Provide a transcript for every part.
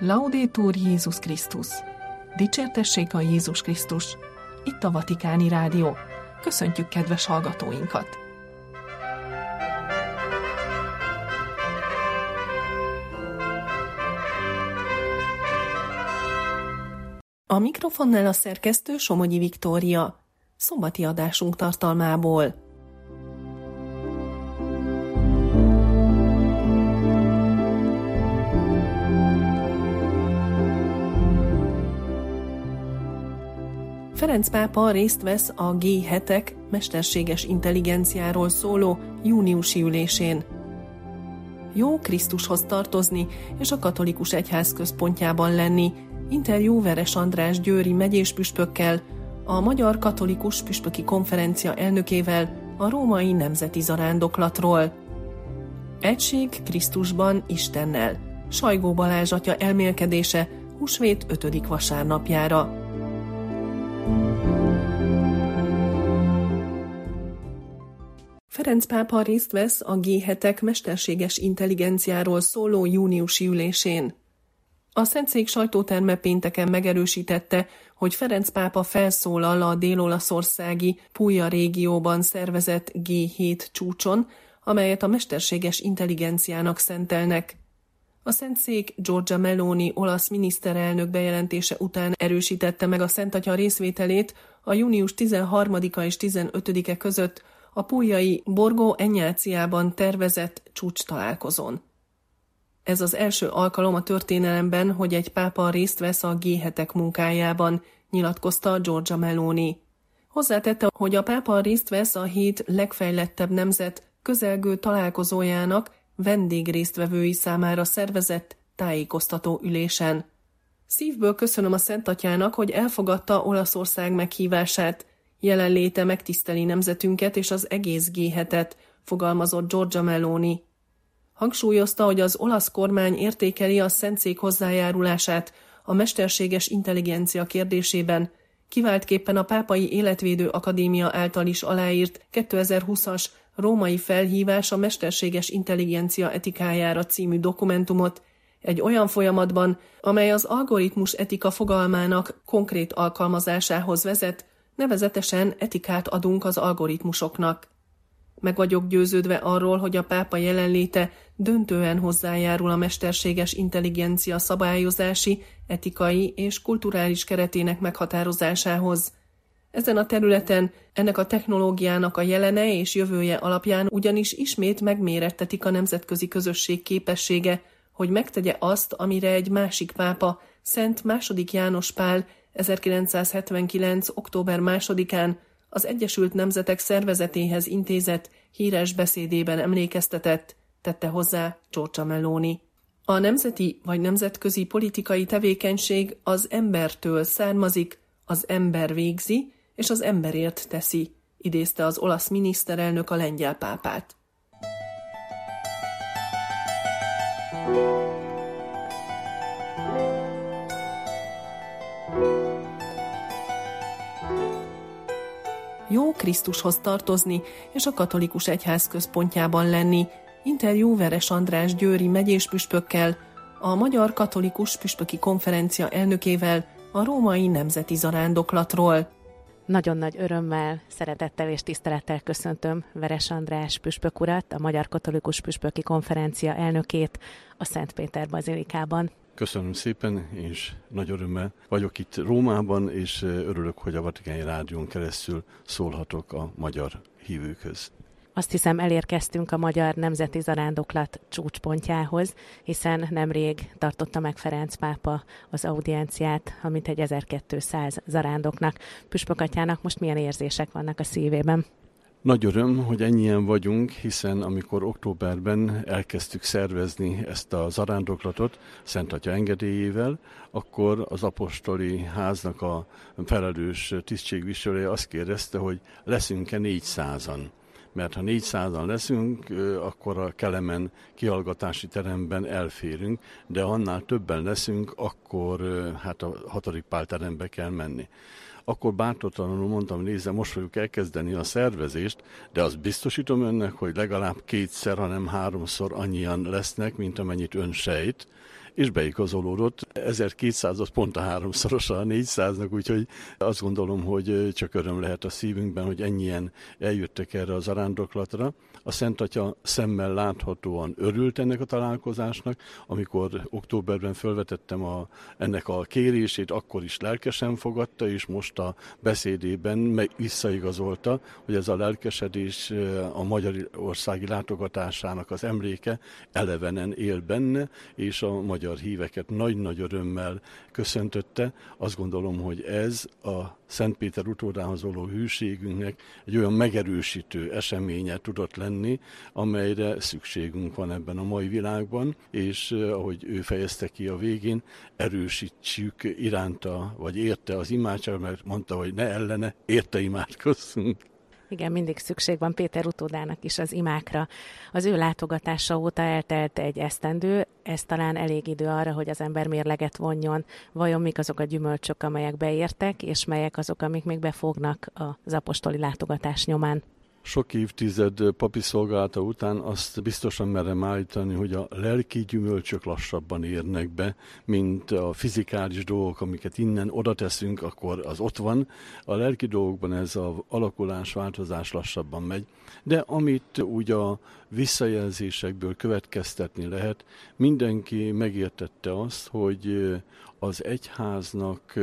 Laudetur Jézus Krisztus! Dicsértessék a Jézus Krisztus! Itt a Vatikáni Rádió. Köszöntjük kedves hallgatóinkat! A mikrofonnál a szerkesztő Somogyi Viktória. Szombati adásunk tartalmából. Ferenc pápa részt vesz a G7-ek mesterséges intelligenciáról szóló júniusi ülésén. Jó Krisztushoz tartozni és a katolikus egyház központjában lenni. Interjú Veres András győri megyéspüspökkel, a Magyar Katolikus Püspöki Konferencia elnökével a római nemzeti zarándoklatról. Egység Krisztusban Istennel. Sajgó Balázs atya elmélkedése húsvét 5. vasárnapjára. Ferenc pápa részt vesz a G7-ek mesterséges intelligenciáról szóló júniusi ülésén. A Szentszék sajtóterme pénteken megerősítette, hogy Ferenc pápa felszólal a dél-olaszországi Puglia régióban szervezett G7 csúcson, amelyet a mesterséges intelligenciának szentelnek. A Szentszék Giorgia Meloni olasz miniszterelnök bejelentése után erősítette meg a Szentatya részvételét a június 13-a és 15-e között a pugliai Borgo Egnáciában tervezett csúcstalálkozón. Ez az első alkalom a történelemben, hogy egy pápa részt vesz a G7-ek munkájában, nyilatkozta Giorgia Meloni. Hozzátette, hogy a pápa részt vesz a 7 legfejlettebb nemzet közelgő találkozójának vendégrésztvevői számára szervezett tájékoztató ülésen. Szívből köszönöm a Szentatyának, hogy elfogadta Olaszország meghívását. Jelenléte megtiszteli nemzetünket és az egész G7-et, fogalmazott Giorgia Meloni. Hangsúlyozta, hogy az olasz kormány értékeli a Szentszék hozzájárulását a mesterséges intelligencia kérdésében, kiváltképpen a Pápai Életvédő Akadémia által is aláírt 2020-as római felhívás a mesterséges intelligencia etikájára című dokumentumot, egy olyan folyamatban, amely az algoritmus etika fogalmának konkrét alkalmazásához vezet, nevezetesen etikát adunk az algoritmusoknak. Meg vagyok győződve arról, hogy a pápa jelenléte döntően hozzájárul a mesterséges intelligencia szabályozási, etikai és kulturális keretének meghatározásához. Ezen a területen ennek a technológiának a jelene és jövője alapján ugyanis ismét megmérettetik a nemzetközi közösség képessége, hogy megtegye azt, amire egy másik pápa, Szent II. János Pál 1979. október 2-án az Egyesült Nemzetek Szervezetéhez intézett híres beszédében emlékeztetett, tette hozzá Giorgia Meloni. A nemzeti vagy nemzetközi politikai tevékenység az embertől származik, az ember végzi, és az emberért teszi, idézte az olasz miniszterelnök a lengyel pápát. Jó Krisztushoz tartozni és a katolikus egyház központjában lenni. Interjú Veres András győri megyéspüspökkel, a Magyar Katolikus Püspöki Konferencia elnökével a római nemzeti zarándoklatról. Nagyon nagy örömmel, szeretettel és tisztelettel köszöntöm Veres András püspök urat, a Magyar Katolikus Püspöki Konferencia elnökét a Szent Péter bazilikában. Köszönöm szépen, és nagy örömmel vagyok itt Rómában, és örülök, hogy a Vatikáni Rádión keresztül szólhatok a magyar hívőkhöz. Azt hiszem, elérkeztünk a Magyar Nemzeti Zarándoklat csúcspontjához, hiszen nemrég tartotta meg Ferenc pápa az audienciát, a mintegy 1200 zarándoknak. Püspökatyának most milyen érzések vannak a szívében? Nagy öröm, hogy ennyien vagyunk, hiszen amikor októberben elkezdtük szervezni ezt a zarándoklatot Szent Atya engedélyével, akkor az apostoli háznak a felelős tisztségviselője azt kérdezte, hogy leszünk-e 400-an. Mert ha 400-an leszünk, akkor a Kelemen kihallgatási teremben elférünk, de annál többen leszünk, akkor hát a 6. Pál terembe kell menni. Akkor bántortalanul mondtam, nézze, most fogjuk elkezdeni a szervezést, de azt biztosítom önnek, hogy legalább 2-szer, hanem 3-szor annyian lesznek, mint amennyit ön sejt, és beigazolódott. 1200-at pont a 3-szorosa a 400-nak, úgyhogy azt gondolom, hogy csak öröm lehet a szívünkben, hogy ennyien eljöttek erre a zarándoklatra. A Szent Atya szemmel láthatóan örült ennek a találkozásnak, amikor októberben felvetettem ennek a kérését, akkor is lelkesen fogadta, és most a beszédében visszaigazolta, hogy ez a lelkesedés a magyarországi látogatásának az emléke elevenen él benne, és a magyar híveket nagy-nagy örömmel köszöntötte. Azt gondolom, hogy ez a Szent Péter utódához való hűségünknek egy olyan megerősítő eseménye tudott lenni, amelyre szükségünk van ebben a mai világban, és ahogy ő fejezte ki a végén, erősítsük iránta, vagy érte az imádságot, mert mondta, hogy ne ellene, érte imádkozzunk. Igen, mindig szükség van Péter utódának is az imákra. Az ő látogatása óta eltelt egy esztendő, ez talán elég idő arra, hogy az ember mérleget vonjon. Vajon mik azok a gyümölcsök, amelyek beértek, és melyek azok, amik még befognak az apostoli látogatás nyomán? Sok évtized papi szolgálata után azt biztosan merem állítani, hogy a lelki gyümölcsök lassabban érnek be, mint a fizikális dolgok, amiket innen oda teszünk, akkor az ott van. A lelki dolgokban ez az alakulás, változás lassabban megy. De amit úgy a visszajelzésekből következtetni lehet, mindenki megértette azt, hogy az egyháznak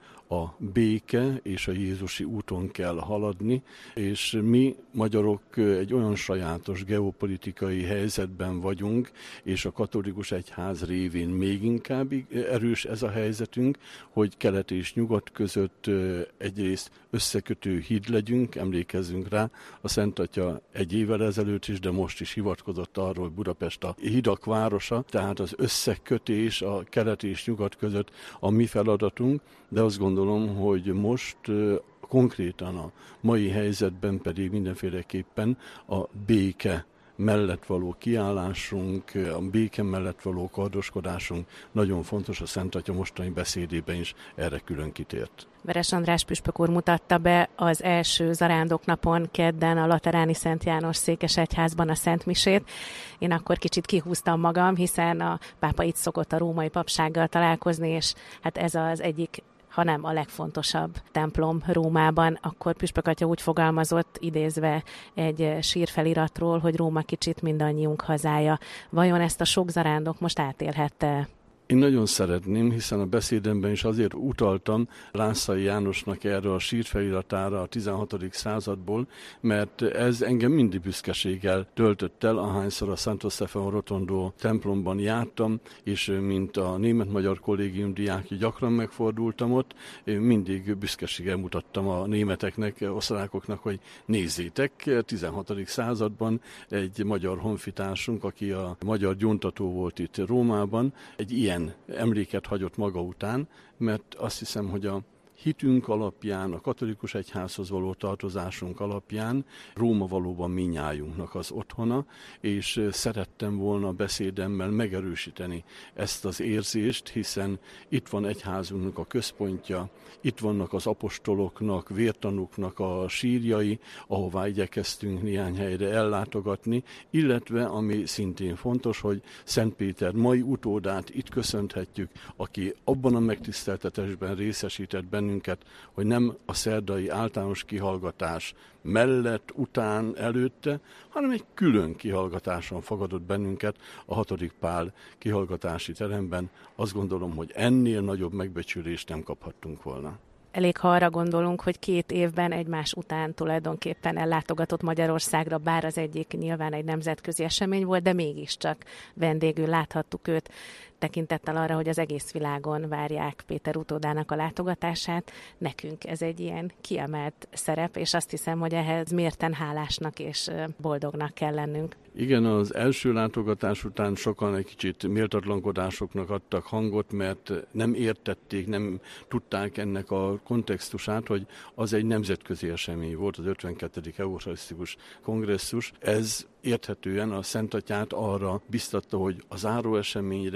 a béke és a jézusi úton kell haladni, és mi magyarok egy olyan sajátos geopolitikai helyzetben vagyunk, és a katolikus egyház révén még inkább erős ez a helyzetünk, hogy kelet és nyugat között egyrészt összekötő híd legyünk, emlékezzünk rá, a Szent Atya egy évvel ezelőtt is, de most is hivatkozott arról, hogy Budapest a hidak városa, tehát az összekötés a kelet és nyugat között a mi feladatunk, de azt gondolom, hogy most konkrétan a mai helyzetben pedig mindenféleképpen a béke mellett való kiállásunk, a béke mellett való kardoskodásunk nagyon fontos, a Szent Atya mostani beszédében is erre külön kitért. Veres András püspök úr mutatta be az első zarándoknapon kedden a Lateráni Szent János Székesegyházban a Szentmisét. Én akkor kicsit kihúztam magam, hiszen a pápa itt szokott a római papsággal találkozni, és hát ez az egyik, hanem a legfontosabb templom Rómában. Akkor püspök atya úgy fogalmazott, idézve egy sírfeliratról, hogy Róma kicsit mindannyiunk hazája. Vajon ezt a sok zarándok most átélhette? Én nagyon szeretném, hiszen a beszédemben is azért utaltam Lászai Jánosnak erre a sírfeliratára a 16. századból, mert ez engem mindig büszkeséggel töltött el, ahányszor a Santo Stefano Rotondo templomban jártam, és mint a német-magyar kollégium diákja gyakran megfordultam ott, mindig büszkeséggel mutattam a németeknek, osztrákoknak, hogy nézzétek, 16. században egy magyar honfitársunk, aki a magyar gyóntató volt itt Rómában, egy ilyen emléket hagyott maga után, mert azt hiszem, hogy a hitünk alapján, a katolikus egyházhoz való tartozásunk alapján Róma valóban minnyájunknak az otthona, és szerettem volna a beszédemmel megerősíteni ezt az érzést, hiszen itt van egyházunknak a központja, itt vannak az apostoloknak, vértanúknak a sírjai, ahová igyekeztünk néhány helyre ellátogatni, illetve, ami szintén fontos, hogy Szent Péter mai utódát itt köszönhetjük, aki abban a megtiszteltetésben részesített bennünket, hogy nem a szerdai általános kihallgatás mellett, után, előtte, hanem egy külön kihallgatáson fogadott bennünket a 6. Pál kihallgatási teremben. Azt gondolom, hogy ennél nagyobb megbecsülést nem kaphattunk volna. Elég, ha arra gondolunk, hogy 2 évben egymás után tulajdonképpen ellátogatott Magyarországra, bár az egyik nyilván egy nemzetközi esemény volt, de mégiscsak vendégül láthattuk őt, tekintettel arra, hogy az egész világon várják Péter utódának a látogatását. Nekünk ez egy ilyen kiemelt szerep, és azt hiszem, hogy ehhez mérten hálásnak és boldognak kell lennünk. Igen, az első látogatás után sokan egy kicsit méltatlankodásoknak adtak hangot, mert nem értették, nem tudták ennek a kontextusát, hogy az egy nemzetközi esemény volt, az 52. Eucharisztikus kongresszus. Ez érthetően a Szent Atyát arra biztatta, hogy a záró eseményre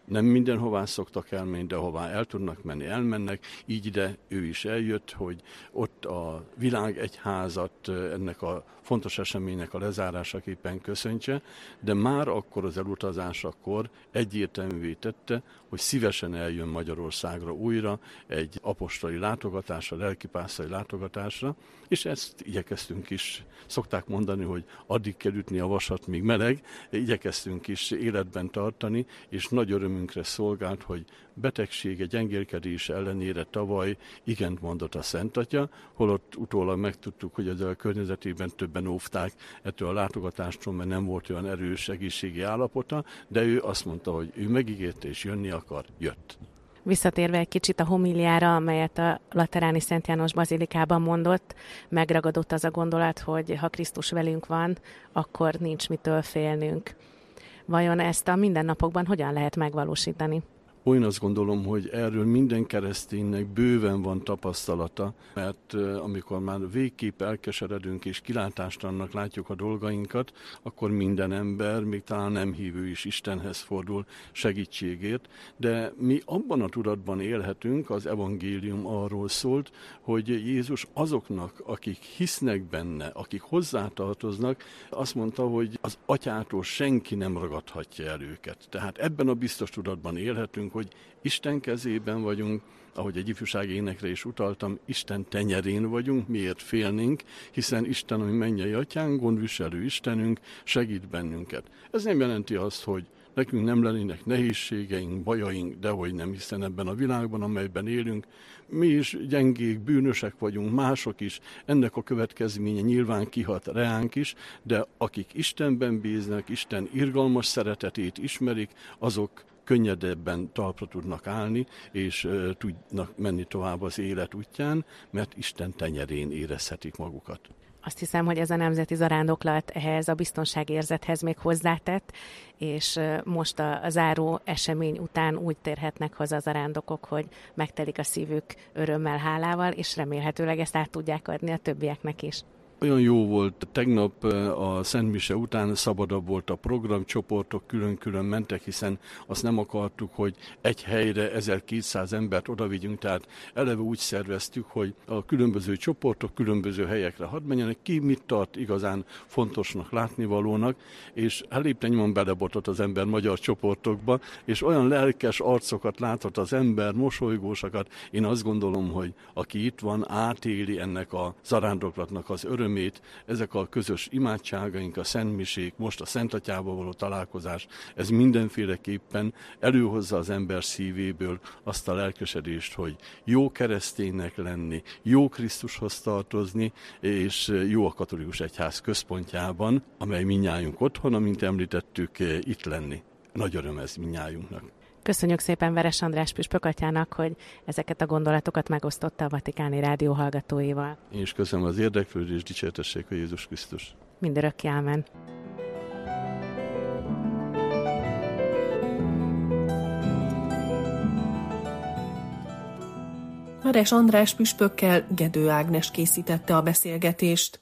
Nem mindenhová szoktak elmenni, de hová el tudnak menni, elmennek. Így ide ő is eljött, hogy ott a világegyházat ennek a fontos eseménynek a lezárásaképpen köszöntse, de már akkor az elutazásakor egyértelművé tette, hogy szívesen eljön Magyarországra újra egy apostoli látogatásra, lelkipásztori látogatásra, és ezt igyekeztünk is, szokták mondani, hogy addig kell ütni a vasat, míg meleg, igyekeztünk is életben tartani, és nagy örömünkre szolgált, hogy betegsége, gyengélkedése ellenére tavaly igent mondott a Szent Atya, holott utólag megtudtuk, hogy ezzel a környezetében többen óvták ettől a látogatástól, mert nem volt olyan erős egészségi állapota, de ő azt mondta, hogy ő megígérte és jönni akar, jött. Visszatérve egy kicsit a homíliára, amelyet a Lateráni Szent János Bazilikában mondott, megragadott az a gondolat, hogy ha Krisztus velünk van, akkor nincs mitől félnünk. Vajon ezt a mindennapokban hogyan lehet megvalósítani? Én azt gondolom, hogy erről minden kereszténynek bőven van tapasztalata, mert amikor már végképp elkeseredünk és kilátástalannak látjuk a dolgainkat, akkor minden ember, még talán nem hívő is Istenhez fordul segítségért, de mi abban a tudatban élhetünk, az evangélium arról szólt, hogy Jézus azoknak, akik hisznek benne, akik hozzátartoznak, azt mondta, hogy az Atyától senki nem ragadhatja el őket. Tehát ebben a biztos tudatban élhetünk, hogy Isten kezében vagyunk, ahogy egy ifjúsági énekre is utaltam, Isten tenyerén vagyunk, miért félnénk, hiszen Isten, ami mennyei atyánk, gondviselő Istenünk, segít bennünket. Ez nem jelenti azt, hogy nekünk nem lennének nehézségeink, bajaink, dehogy nem, hiszen ebben a világban, amelyben élünk, mi is gyengék, bűnösek vagyunk, mások is, ennek a következménye nyilván kihat reánk is, de akik Istenben bíznak, Isten irgalmas szeretetét ismerik, azok könnyedebben talpra tudnak állni, és tudnak menni tovább az élet útján, mert Isten tenyerén érezhetik magukat. Azt hiszem, hogy ez a nemzeti zarándoklat ehhez a biztonságérzethez még hozzátett, és most a záró esemény után úgy térhetnek haza a zarándokok, hogy megtelik a szívük örömmel, hálával, és remélhetőleg ezt át tudják adni a többieknek is. Olyan jó volt, tegnap a Szent Mise után szabadabb volt a program, csoportok külön-külön mentek, hiszen azt nem akartuk, hogy egy helyre 1200 embert odavigyünk, tehát eleve úgy szerveztük, hogy a különböző csoportok különböző helyekre hadd menjenek, ki mit tart igazán fontosnak, látnivalónak, és lépten belebotott az ember magyar csoportokba, és olyan lelkes arcokat láthat az ember, mosolygósakat. Én azt gondolom, hogy aki itt van, átéli ennek a zarándoklatnak az örömét, ezek a közös imádságaink, a szentmisék, most a Szent Atyával való találkozás, ez mindenféleképpen előhozza az ember szívéből azt a lelkesedést, hogy jó kereszténynek lenni, jó Krisztushoz tartozni, és jó a katolikus egyház központjában, amely mindnyájunk otthona, mint említettük, itt lenni. Nagy öröm ez mindnyájunknak. Köszönjük szépen Veres András püspök atyának, hogy ezeket a gondolatokat megosztotta a Vatikáni Rádió hallgatóival. Én is köszönöm az érdeklődést, dicsértessék a Jézus Krisztus. Mindörökké ámen. Veres András püspökkel Gedő Ágnes készítette a beszélgetést.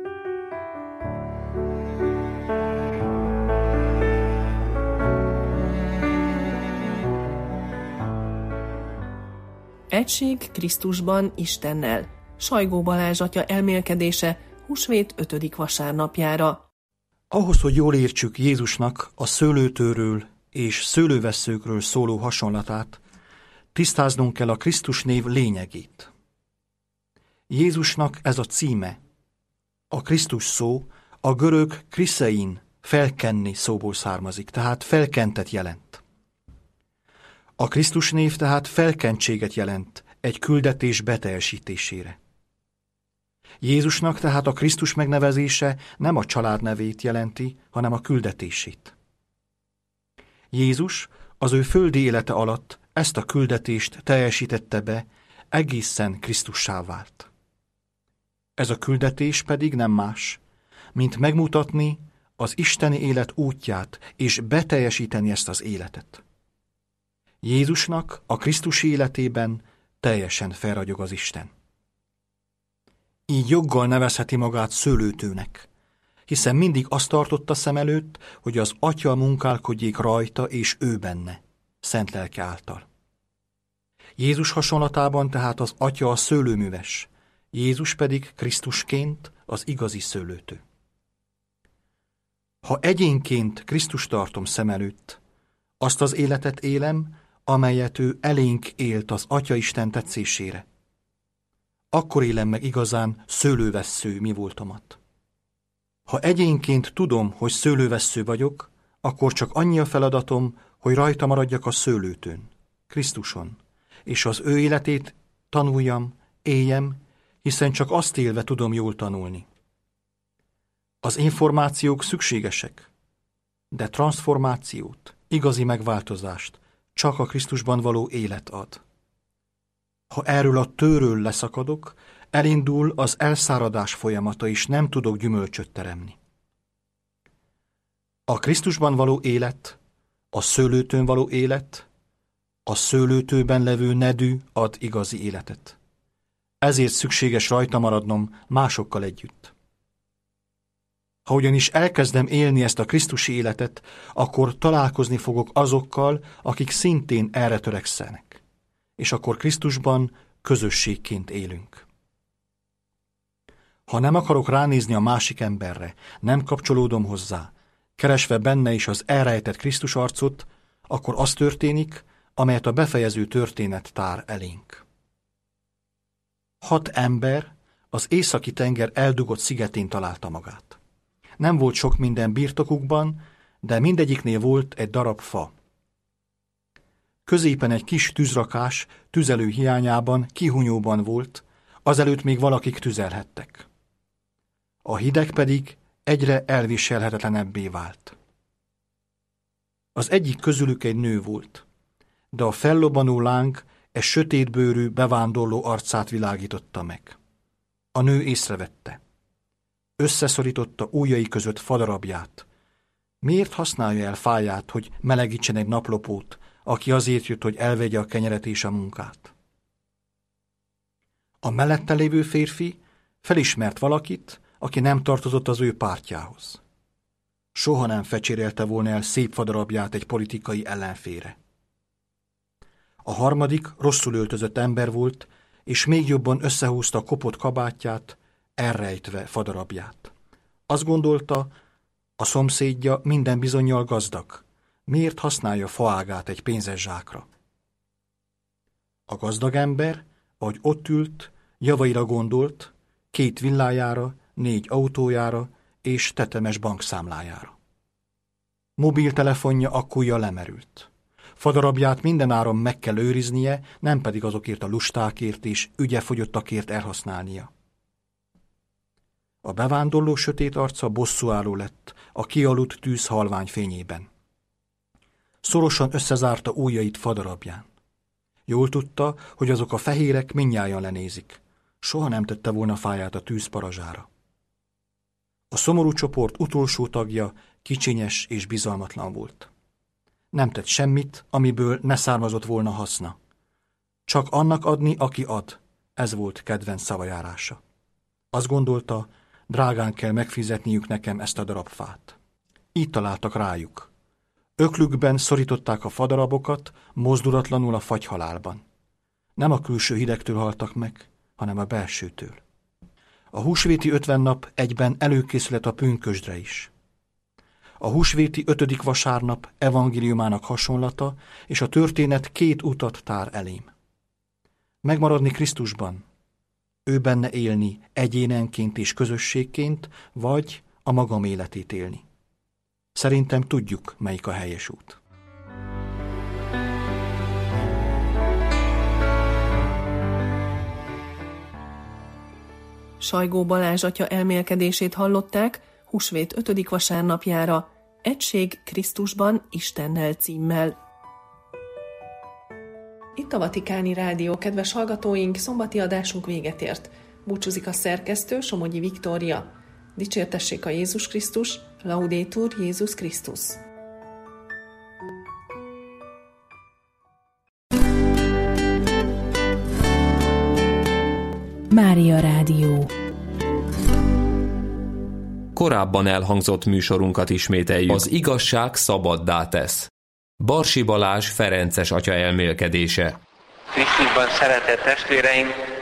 Egység Krisztusban Istennel. Sajgó Balázs atya elmélkedése húsvét 5. vasárnapjára. Ahhoz, hogy jól értsük Jézusnak a szőlőtőről és szőlővesszőkről szóló hasonlatát, tisztáznunk kell a Krisztus név lényegét. Jézusnak ez a címe. A Krisztus szó a görög kriszein, felkenni szóból származik, tehát felkentet jelent. A Krisztus név tehát felkentséget jelent egy küldetés beteljesítésére. Jézusnak tehát a Krisztus megnevezése nem a családnevét jelenti, hanem a küldetését. Jézus az ő földi élete alatt ezt a küldetést teljesítette be, egészen Krisztussá vált. Ez a küldetés pedig nem más, mint megmutatni az isteni élet útját és beteljesíteni ezt az életet. Jézusnak a Krisztus életében teljesen felragyog az Isten. Így joggal nevezheti magát szőlőtőnek, hiszen mindig azt tartotta szem előtt, hogy az Atya munkálkodjék rajta és ő benne. szent lelke által. Jézus hasonlatában tehát az Atya a szőlőműves, Jézus pedig Krisztusként az igazi szőlőtő. Ha egyénként Krisztust tartom szem előtt, azt az életet élem, amelyet ő elénk élt az Atya Isten tetszésére. Akkor élem meg igazán szőlővessző mi voltomat. Ha egyénként tudom, hogy szőlővessző vagyok, akkor csak annyi a feladatom, hogy rajta maradjak a szőlőtőn, Krisztuson, és az ő életét tanuljam, éljem, hiszen csak azt élve tudom jól tanulni. Az információk szükségesek, de transformációt, igazi megváltozást csak a Krisztusban való élet ad. Ha erről a tőről leszakadok, elindul az elszáradás folyamata, és nem tudok gyümölcsöt teremni. A Krisztusban való élet, a szőlőtőn való élet, a szőlőtőben levő nedű ad igazi életet. Ezért szükséges rajta maradnom másokkal együtt. Ha ugyanis elkezdem élni ezt a krisztusi életet, akkor találkozni fogok azokkal, akik szintén erre törekszenek, és akkor Krisztusban közösségként élünk. Ha nem akarok ránézni a másik emberre, nem kapcsolódom hozzá, keresve benne is az elrejtett Krisztus arcot, akkor az történik, amelyet a befejező történet tár elénk. 6 ember az északi tenger eldugott szigetén találta magát. Nem volt sok minden birtokukban, de mindegyiknél volt egy darab fa. Középen egy kis tűzrakás tüzelő hiányában kihunyóban volt, azelőtt még valakik tüzelhettek. A hideg pedig egyre elviselhetetlenebbé vált. Az egyik közülük egy nő volt, de a fellobbanó láng egy sötétbőrű bevándorló arcát világította meg. A nő észrevette. Összeszorította ujjai között fadarabját. Miért használja el fáját, hogy melegítsen egy naplopót, aki azért jött, hogy elvegye a kenyeret és a munkát? A mellette lévő férfi felismert valakit, aki nem tartozott az ő pártjához. Soha nem fecsérelte volna el szép fadarabját egy politikai ellenfélre. A harmadik rosszul öltözött ember volt, és még jobban összehúzta a kopott kabátját, elrejtve fadarabját. Azt gondolta, a szomszédja minden bizonnyal gazdag. Miért használja faágát egy pénzes zsákra? A gazdag ember, ahogy ott ült, javaira gondolt, 2 villájára, 4 autójára és tetemes bankszámlájára. Mobiltelefonja akkúja lemerült. Fadarabját mindenáron meg kell őriznie, nem pedig azokért a lustákért és ügyefogyottakért elhasználnia. A bevándorló sötét arca bosszúálló lett a kialudt tűz halvány fényében. Szorosan összezárta ujjait fadarabján. Jól tudta, hogy azok a fehérek mindnyájan lenézik. Soha nem tette volna fáját a tűz parazsára. A szomorú csoport utolsó tagja kicsinyes és bizalmatlan volt. Nem tett semmit, amiből ne származott volna haszna. Csak annak adni, aki ad, ez volt kedvenc szavajárása. Azt gondolta, drágán kell megfizetniük nekem ezt a darab fát. Így találtak rájuk. Öklükben szorították a fadarabokat, mozdulatlanul a fagyhalálban. Nem a külső hidegtől haltak meg, hanem a belsőtől. A húsvéti 50 nap egyben előkészület a pünkösdre is. A húsvéti 5. vasárnap evangéliumának hasonlata, és a történet 2 utat tár elém. Megmaradni Krisztusban, ő benne élni egyénenként és közösségként, vagy a magam életét élni. Szerintem tudjuk, melyik a helyes út. Sajgó Balázs atya elmélkedését hallották húsvét 5. vasárnapjára, Egység Krisztusban Istennel címmel. Itt a Vatikáni Rádió, kedves hallgatóink, szombati adásunk véget ért. Búcsúzik a szerkesztő, Somogyi Viktória. Dicsértessék a Jézus Krisztus, Laudetur Jézus Krisztus. Mária Rádió. Korábban elhangzott műsorunkat ismételjük. Az igazság szabaddá tesz. Barsi Balázs ferences atya elmélkedése. Krisztusban szeretett testvéreim,